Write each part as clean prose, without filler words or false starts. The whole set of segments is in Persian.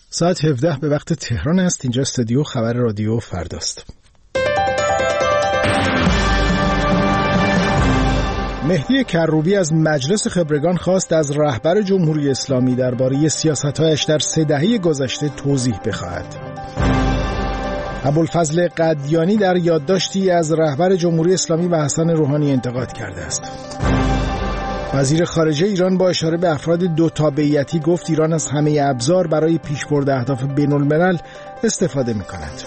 ساعت 17 به وقت تهران است. اینجا استودیو خبر رادیو فرداست. مهدی کروبی از مجلس خبرگان خواست از رهبر جمهوری اسلامی درباره سیاست‌هایش در 3 دهه گذشته توضیح بخواهد. ابوالفضل قدیانی در یادداشتی از رهبر جمهوری اسلامی و حسن روحانی انتقاد کرده است. وزیر خارجه ایران با اشاره به افراد 2 تابعیتی گفت ایران از همه ابزار برای پیشبرد اهداف بین‌الملل استفاده می‌کند.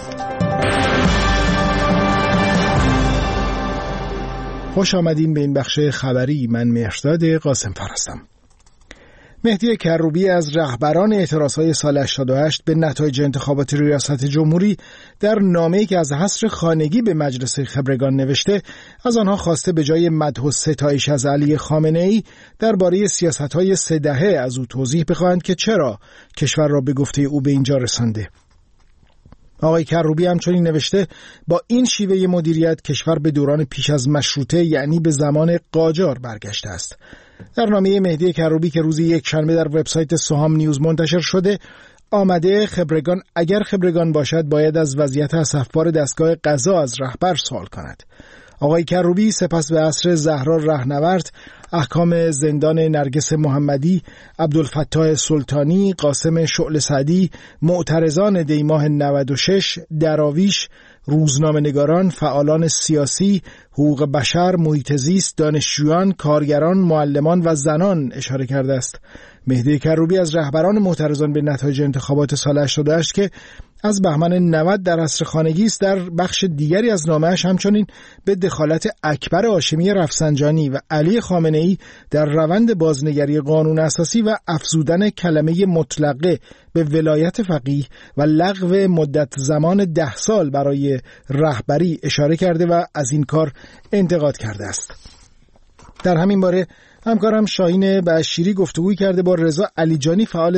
خوش آمدیم به این بخش خبری. من مهرداد قاسم هستم. مهدی کروبی از رهبران اعتراضهای سال 88 به نتایج انتخابات ریاست جمهوری در نامه‌ای که از حصر خانگی به مجلس خبرگان نوشته، از آنها خواسته به جای مدح و ستایش از علی خامنه‌ای درباره سیاست‌های 3 دهه از او توضیح بخواهند که چرا کشور را به گفته او به اینجا رسانده. آقای کروبی همچنین نوشته با این شیوه مدیریت کشور به دوران پیش از مشروطه یعنی به زمان قاجار برگشته است. در نامه مهدی کروبی که روز یکشنبه در وبسایت سهام نیوز منتشر شده آمده خبرگان اگر خبرگان باشد باید از وضعیت اسفبار دستگاه قضا از رهبر سوال کند. آقای کروبی سپس به عصر زهرا رهنورد، احکام زندان نرگس محمدی، عبدالفتاح سلطانی، قاسم شعله سعدی، معترضان دیماه 96، دراویش، روزنامه‌نگاران، فعالان سیاسی، حقوق بشر، محیط زیست، دانشجویان، کارگران، معلمان و زنان اشاره کرده است. مهدی کروبی از رهبران معترضان به نتایج انتخابات سال 88 که از بهمن 90 در عصر خانگی است، در بخش دیگری از نامه‌اش همچنین به دخالت اکبر هاشمی رفسنجانی و علی خامنه‌ای در روند بازنگری قانون اساسی و افزودن کلمه مطلقه به ولایت فقیه و لغو مدت زمان 10 سال برای رهبری اشاره کرده و از این کار انتقاد کرده است. در همین باره همکارم شاهین بشیری گفتگوی کرده با رضا علیجانی، فعال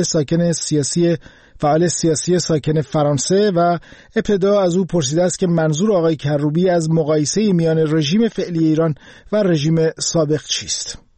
سیاسی ساکن فرانسه، و ابتدا از او پرسیده است که منظور آقای کروبی از مقایسه میان رژیم فعلی ایران و رژیم سابق چیست؟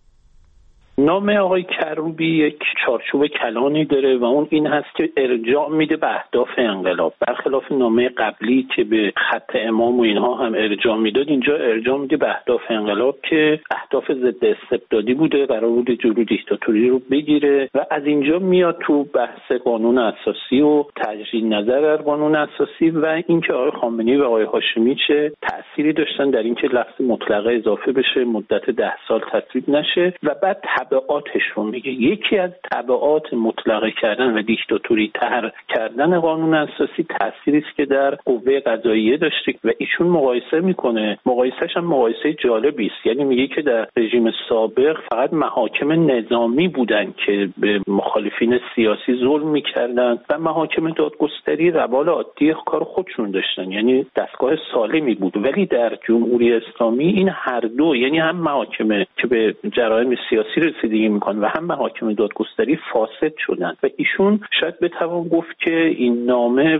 نام آقای کروبی یک چارچوب کلانی داره و اون این هست که ارجاع میده به اهداف انقلاب، برخلاف نامه قبلی که به خط امام و اینها هم ارجاع میداد. اینجا ارجاع میده به اهداف انقلاب که اهداف ضد استبدادی بوده، قرار بوده جلوی دیکتاتوری رو بگیره و از اینجا میاد تو بحث قانون اساسی و تجدید نظر در قانون اساسی و اینکه آقای خامنه‌ای و آقای هاشمی چه تأثیری داشتن در اینکه لفظ مطلقه اضافه بشه، مدت 10 سال تصویب نشه و بعد تبعاتش رو میگه. یکی از تبعات مطلقه کردن و دیکتاتوری تر کردن قانون اساسی تأثیری است که در قوه قضاییه داشته و ایشون مقایسه میکنه. مقایسهش هم مقایسه جالبی است، یعنی میگه که در رژیم سابق فقط محاکم نظامی بودن که به مخالفین سیاسی ظلم میکردن و محاکم دادگستری روال عادی کار خودشون داشتن، یعنی دستگاه سالمی بود. ولی در جمهوری اسلامی این هر دو، یعنی هم محاکمه که به جرایم سیاسی رسیدگی میکنن و هم محاکم دادگستری فاسد شدن و ایشون شاید بتوان گفت که این نامه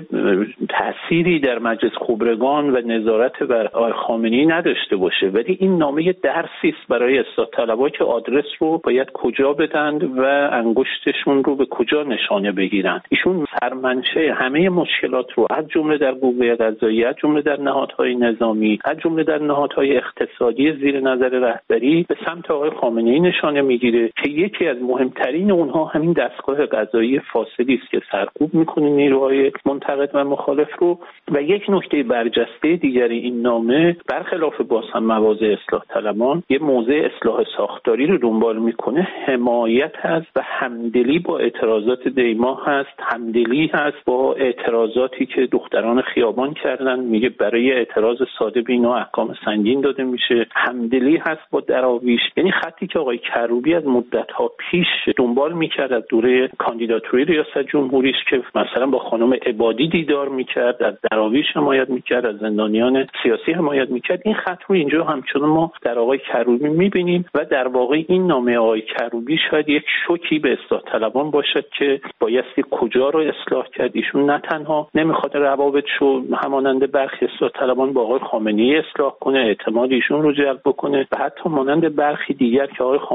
تأثیری در مجلس خبرگان و نظارت بر آقای خامنه‌ای نداشته باشه، ولی این نامه درسی است برای اصلاح طلبها که آدرس رو باید کجا بدن و انگشتشون رو به کجا نشانه بگیرن. ایشون سرمنشه همه مشکلات رو از جمله در قوه قضاییه، از جمله در نهادهای نظامی، از جمله در نهادهای اقتصادی زیر نظر رهبری به سمت آقای خامنه‌ای نشانه میگیره که یکی از مهمترین اونها همین دستگاه قضایی فاسدی است که سرکوب میکنه نیروهای منتقد و مخالف رو. و یک نکته برجسته دیگری این نامه برخلاف باز هم مواضع اصلاح طلبان یه موضع اصلاح ساختاری رو دنبال میکنه، حمایت هست و همدلی با اعتراضات دیما هست، همدلی هست با اعتراضاتی که دختران خیابان کردن، میگه برای اعتراض ساده به اینا احکام سنگین داده میشه، همدلی هست با دراویش. یعنی خطی که آقای کروبی از مدت‌ها پیش دنبال میکرد از دوره کاندیداتوری ریاست جمهوریش که مثلا با خانم عبادی دیدار میکرد، از دراویش حمایت میکرد، از زندانیان سیاسی حمایت میکرد، این خط رو اینجا همچنان ما در آقای کروبی میبینیم و در واقع این نامه آقای کروبی شاید یک شوکی به اصلاح طلبان باشد که بایستی کجا رو اصلاح کرد. ایشون نه تنها نمیخواد روابطشو همانند برخی اصلاح طلبان با آقای خامنه‌ای اصلاح کنه، اعتماد ایشون رو جلب بکنه و حتی مانند برخی دیگر که آقای خامنه‌ای رو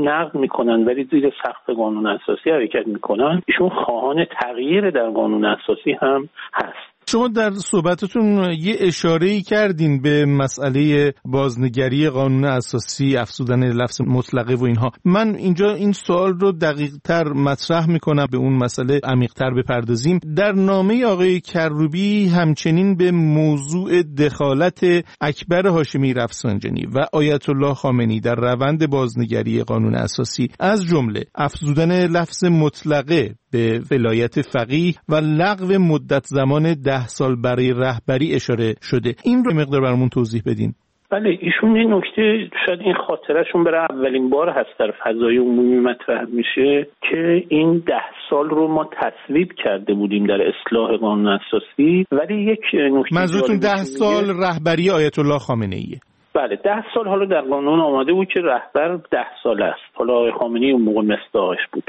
نقد میکنن ولی زیر سقف قانون اساسی حرکت میکنن، ایشون خواهان تغییر در قانون اساسی هم هست. شما در صحبتتون یه اشاره‌ای کردین به مسئله بازنگری قانون اساسی، افزودن لفظ مطلقه و اینها. من اینجا این سوال رو دقیق‌تر مطرح میکنم، به اون مسئله عمیق‌تر بپردازیم. در نامه آقای کروبی همچنین به موضوع دخالت اکبر هاشمی رفسنجانی و آیت الله خامنه‌ای در روند بازنگری قانون اساسی از جمله افزودن لفظ مطلقه به ولایت فقیه و لغو مدت زمان 10 سال برای رهبری اشاره شده. این رو مقدار برامون توضیح بدین. بله، ایشون این نکته شاید این خاطرشون برای اولین بار هست در فضای عمومی مطرح میشه که این 10 سال رو ما تصویب کرده بودیم در اصلاح قانون اساسی، ولی یک نکته منظورتون 10 سال رهبری آیت الله خامنه‌ایه؟ بله، 10 سال حالا در قانون آماده بود که رهبر 10 سال است. حالا آقای خامنه‌ای اون موقع مصداقش بود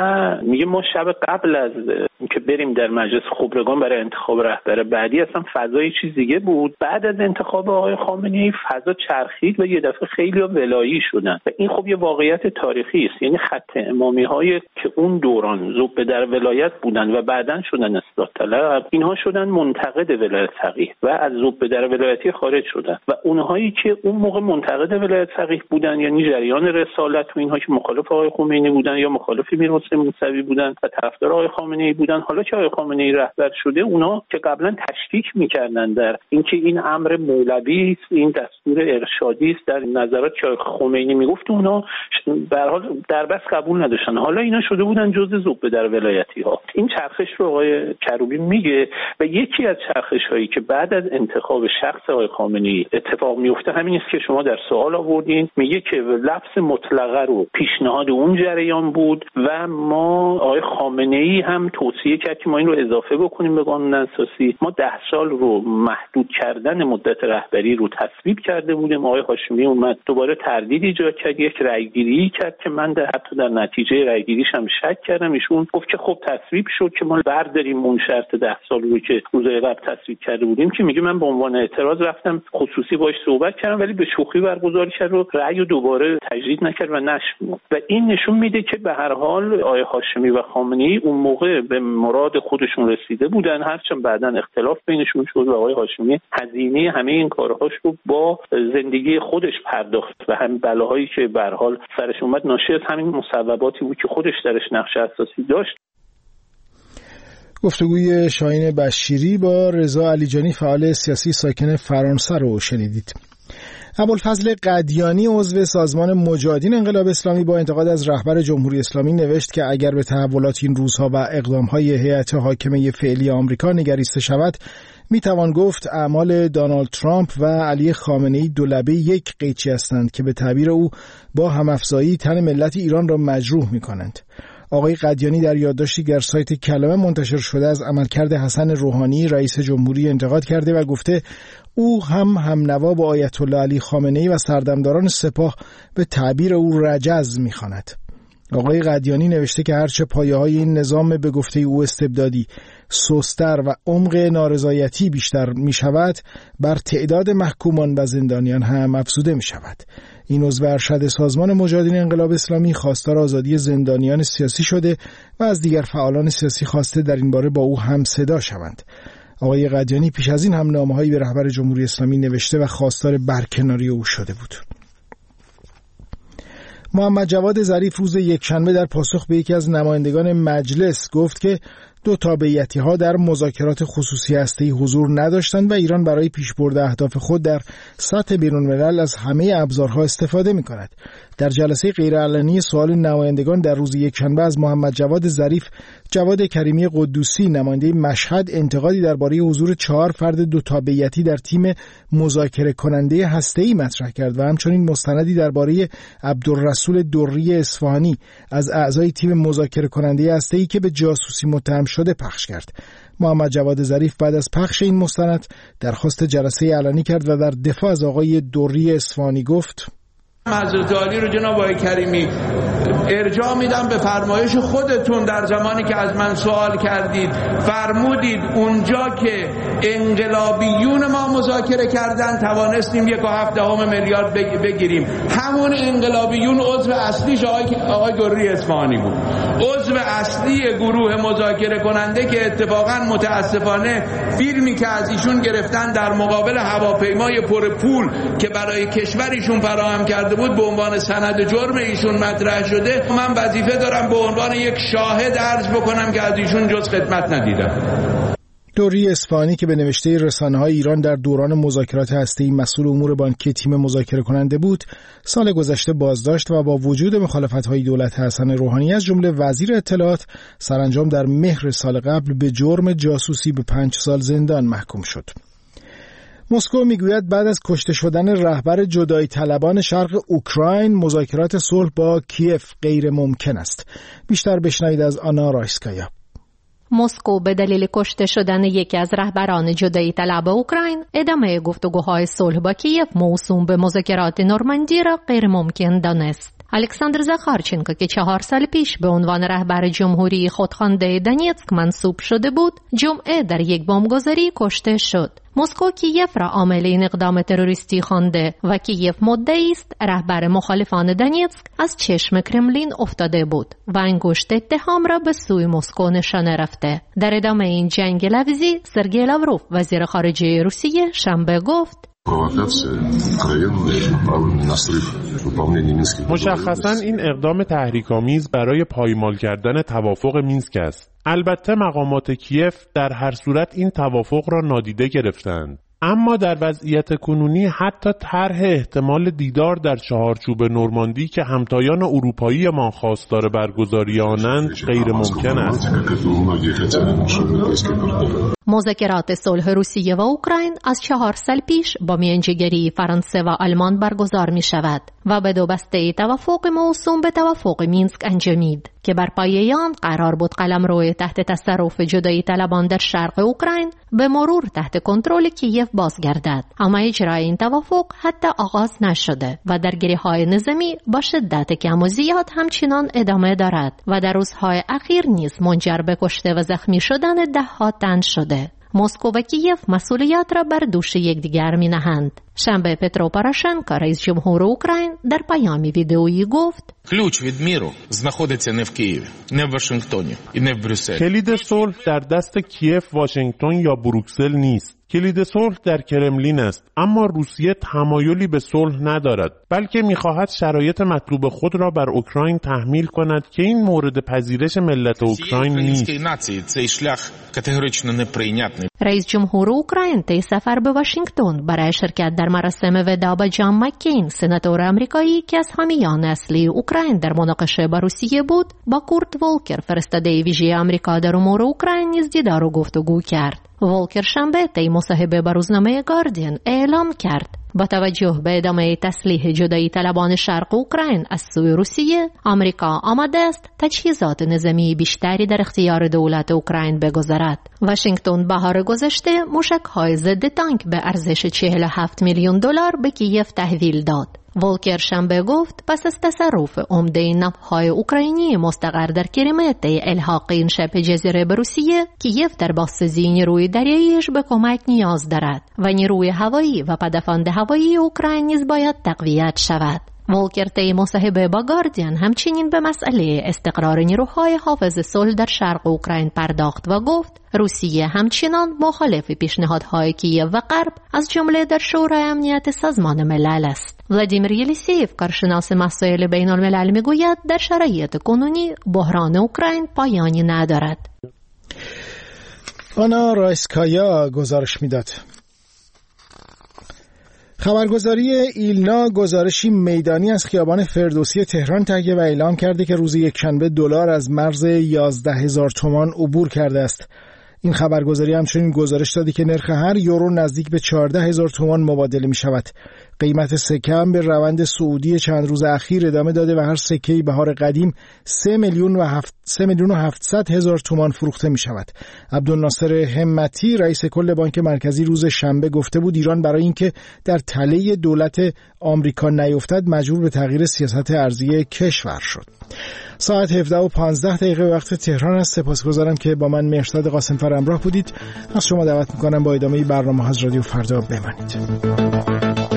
و میگه ما شب قبل از اینکه بریم در مجلس خبرگان برای انتخاب رهبر بعدی اصلا فضای چیز دیگه بود. بعد از انتخاب آقای خامنه‌ای فضا چرخید و یه دفعه خیلی ولایی شدن و این خب یه واقعیت تاریخی است. یعنی خط امامی‌های که اون دوران ذوب در ولایت بودن و بعداً شدن اصلاح طلب، اینها شدن منتقد ولایت فقیه و از ذوب در ولایتی خارج شدن و اونهایی که اون موقع منتقد ولایت فقیه بودن، یعنی جریان رسالت و اینها که مخالف آقای خمینی بودن یا مخالف میرحسین موسوی بودن و طرفدار آقای خامنه‌ای بودن، حالا که آقای خامنه‌ای رهبر شده، اونا که قبلا تشکیک میکردن در اینکه این امر مولوی است، این دستور ارشادی است در نظرات که خمینی میگفت، اونا به هر حال در بس قبول نداشتن. حالا اینا شده بودن جزء ذوب در ولایتی ها. این چرخش رو آقای کروبی میگه و یکی از چرخش هایی که بعد از انتخاب شخص آقای خامنه‌ای اتفاق میفته همین است که شما در سوال آوردین. میگه که لفظ مطلقه رو پیشنهاد اون جریان بود و ما آقای خامنه‌ای هم توصیه کرد که ما این رو اضافه بکنیم به قانون اساسی. ما 10 سال رو محدود کردن مدت رهبری رو تصویب کرده بودیم. آقای هاشمی اومد دوباره تردید ایجاد کرد، یک رأیگیری کرد که من حتی در نتیجه رأیگیریش هم شک کردم. ایشون گفت که خب تصویب شد که ما برداریم اون شرط 10 سال رو که روزهای قبل تصویب کرده بودیم، که میگه من به عنوان اعتراض رفتم خصوصی باهاش صحبت کردم ولی به شوخی برگزار کرد و رأی رو دوباره تجدید نکرد و نشد. و این نشون میده که به هر حال آقای هاشمی و خامنه‌ای اون موقع به مراد خودشون رسیده بودن، هرچند بعداً اختلاف بینشون شد و آقای هاشمی هزینه همه این کارهاش رو با زندگی خودش پرداخت و هم بلاهایی که به هر حال سرش اومد ناشی از همین مصوباتی بود که خودش درش نقش اساسی داشت. گفتگوی شاهین بشیری با رضا علیجانی، فعال سیاسی ساکن فرانسه رو شنیدید. ابوالفضل قدیانی عضو سازمان مجاهدین انقلاب اسلامی با انتقاد از رهبر جمهوری اسلامی نوشت که اگر به تحولات این روزها و اقدام‌های هیئت حاکمه فعلی آمریکا نگریسته شود، میتوان گفت اعمال دونالد ترامپ و علی خامنه‌ای دو لبه یک قیچی هستند که به تعبیر او با همافزایی تن ملت ایران را مجروح می‌کنند. آقای قدیانی در یادداشتی در سایت کلمه منتشر شده از عملکرد حسن روحانی رئیس جمهوری انتقاد کرده و گفته او هم نوا با آیت الله علی خامنه‌ای و سردمداران سپاه به تعبیر او رجز می‌خواند. آقای قدیانی نوشته که هرچه پایه‌های این نظام به گفته او استبدادی سست‌تر و عمق نارضایتی بیشتر می‌شود، بر تعداد محکومان و زندانیان هم افزوده می‌شود. این عضو ارشد سازمان مجاهدین انقلاب اسلامی خواستار آزادی زندانیان سیاسی شده و از دیگر فعالان سیاسی خواسته در این باره با او هم صدا شوند. آقای قدیانی پیش از این هم نامه‌هایی به رهبر جمهوری اسلامی نوشته و خواستار برکناری او شده بود. محمد جواد ظریف روز یکشنبه در پاسخ به یکی از نمایندگان مجلس گفت که دو تابعیتی‌ها در مذاکرات خصوصی هسته‌ای حضور نداشتند و ایران برای پیشبرد اهداف خود در سطح بین‌الملل از همه ابزارها استفاده می‌کند. در جلسه غیرعلنی سوال نمایندگان در روز یکشنبه از محمد جواد ظریف، جواد کریمی قدوسی نماینده مشهد انتقادی درباره حضور 4 فرد دو تابعیتی در تیم مذاکره کننده هسته‌ای مطرح کرد و همچنین مستندی درباره عبدالرسول دری اصفهانی از اعضای تیم مذاکره کننده هسته‌ای که به جاسوسی متهم شده پخش کرد. محمد جواد ظریف بعد از پخش این مستند درخواست جلسه علنی کرد و در دفاع از آقای دری اصفهانی گفت: حضرت عالی رو جناب آقای کریمی ارجاع میدم به فرمایش خودتون در زمانی که از من سوال کردید. فرمودید اونجا که انقلابیون ما مذاکره کردن توانستیم 1.7 میلیارد بگیریم. همون انقلابیون عضو اصلیش آقای گروری اصفهانی بود، عضو اصلی گروه مذاکره کننده که اتفاقا متاسفانه فیلمی که از ایشون گرفتن در مقابل هواپیمای پر پول که برای کشورشون فراهم کرده بود به عنوان سند جرم ایشون مطرح شده. من وظیفه دارم به عنوان یک شاهد عرض بکنم که از ایشون جز خدمت ندیدم. دوری اصفهانی که به نوشته رسانه‌های ایران در دوران مذاکرات هسته‌ای مسئول امور بانکی تیم مذاکره کننده بود، سال گذشته بازداشت و با وجود مخالفت‌های دولت حسن روحانی از جمله وزیر اطلاعات سرانجام در مهر سال قبل به جرم جاسوسی به 5 سال زندان محکوم شد. مسکو میگوید بعد از کشته شدن رهبر جدایی طلبان شرق اوکراین مذاکرات صلح با کیف غیر ممکن است. بیشتر بشنوید از آنا رایسکایا. مسکو به دلیل کشته شدن یکی از رهبران جدایی طلب اوکراین ادامه گفتگوهای صلح با کیف موسوم به مذاکرات نورماندی را غیر ممکن دانست. الکساندر زاخارچنکو که 4 سال پیش به عنوان رهبر جمهوری خودخوانده دونیتسک منصوب شده بود، جمعه در یک بمبگذاری کشته شد. مسکو کیف را عامل این اقدام تروریستی خوانده و کیف مدعی است رهبر مخالفان دونیتسک از چشم کرملین افتاده بود و انگشت اتهام را به سوی مسکو نشانه رفته. در ادامه این جنگ لفظی سرگئی لاوروف وزیر خارجه روسیه شنبه گفت مشخصاً این اقدام تحریک‌آمیز برای پایمال کردن توافق مینسک است. البته مقامات کیف در هر صورت این توافق را نادیده گرفتند. اما در وضعیت کنونی حتی طرح احتمال دیدار در چهارچوب نورماندی که همتایان اروپایی ما خواستار برگزاری آنند غیر ممکن است. مذاکرات صلح روسیه و اوکراین از 4 سال پیش با میانجیگری فرانسه و آلمان برگزار می شود و به 2 بسته توافق موسوم به توافق مینسک انجامید که بر پایه آن قرار بود قلمرو تحت تصرف جدایی طلبان در شرق اوکراین به مرور تحت کنترل کیف بازگردد. اما اجرای این توافق حتی آغاز نشده و درگیری‌های نظامی با شدت کم و زیاد همچنان ادامه دارد و در روزهای اخیر نیز منجر به کشته و زخمی شدن 10 تن شده. مسکو و کیف مسئولیت را بر دوش یکدیگر می‌نهند. شنبه پترو پوراشенکو رئیس جمهور اوکراین در پیامی ویدئویی گفت: ключ від миру знаходиться не в Києві, не в Вашингтоні і не в Брюсселі. کلید صلح در دست کیف، واشنگتن یا بروکسل نیست. کلید صلح در کرملین است، اما روسیه تمایلی به صلح ندارد، بلکه می‌خواهد شرایط مطلوب خود را بر اوکراین تحمیل کند که این مورد پذیرش ملت اوکراین نیست. رئیس جمهور اوکراین طی سفر به واشنگتن برای شرکت در مراسم وداع با جان مکین، سناتور آمریکایی که از حامیان اصلی اوکراین در مناقشه با روسیه بود، با کورت ولکر فرستاده ویژه آمریکا در امور اوکراین نیز دیدار و گفتگو کرد. ولکر شنبه طی مصاحبه با روزنامه گاردین اعلام کرد با توجه به ادامه تسلیح جدایی طلبان شرق اوکراین از سوی روسیه، آمریکا آماده است تجهیزات نظامی بیشتری در اختیار دولت اوکراین بگذارد. واشنگتن بهار گذشته موشک‌های ضد تانک به ارزش 47 میلیون دلار به کیف تحویل داد. ولکر شنبه گفت پس از تصرف عمده نفهای اوکراینی مستقر در کریمه طی الحاق این شبه جزیره به روسیه، کیف در بازسازی نیروی دریاییش به کمک نیاز دارد و نیروی هوایی و پدافند هوایی اوکراین نیز باید تقویت شود. ولکر طی مصاحبه با گاردین همچنین به مسئله استقرار نیروهای حافظ صلح در شرق اوکراین پرداخت و گفت روسیه همچنان مخالف پیشنهادهای کیف و غرب از جمله در شورای امنیت سازمان ملل است. ولادیمیر یلیسیف کارشناس مسائل بین الملل میگوید در شرایط کنونی بحران اوکراین پایانی ندارد. آنا رایسکایا گزارش میداد. خبرگزاری ایلنا گزارشی میدانی از خیابان فردوسی تهران تهیه و اعلام کرده که روز یکشنبه دلار از مرز 11,000 تومان عبور کرده است. این خبرگزاری همچنین گزارش داده که نرخ هر یورو نزدیک به 14,000 تومان مبادله می شود. قیمت سکه هم به روند صعودی چند روز اخیر ادامه داده و هر سکه‌ای بهار قدیم 3,700,000 تومان فروخته می شود. عبدالناصر همتی رئیس کل بانک مرکزی روز شنبه گفته بود ایران برای اینکه در تله دولت آمریکا نیفتد مجبور به تغییر سیاست ارزی کشور شد. ساعت 17:15 وقت تهران است. سپاسگزارم که با من مهرزاد قاسمفر همراه بودید. از شما دعوت میکنم با ادامه برنامه از رادیو فردا بمانید.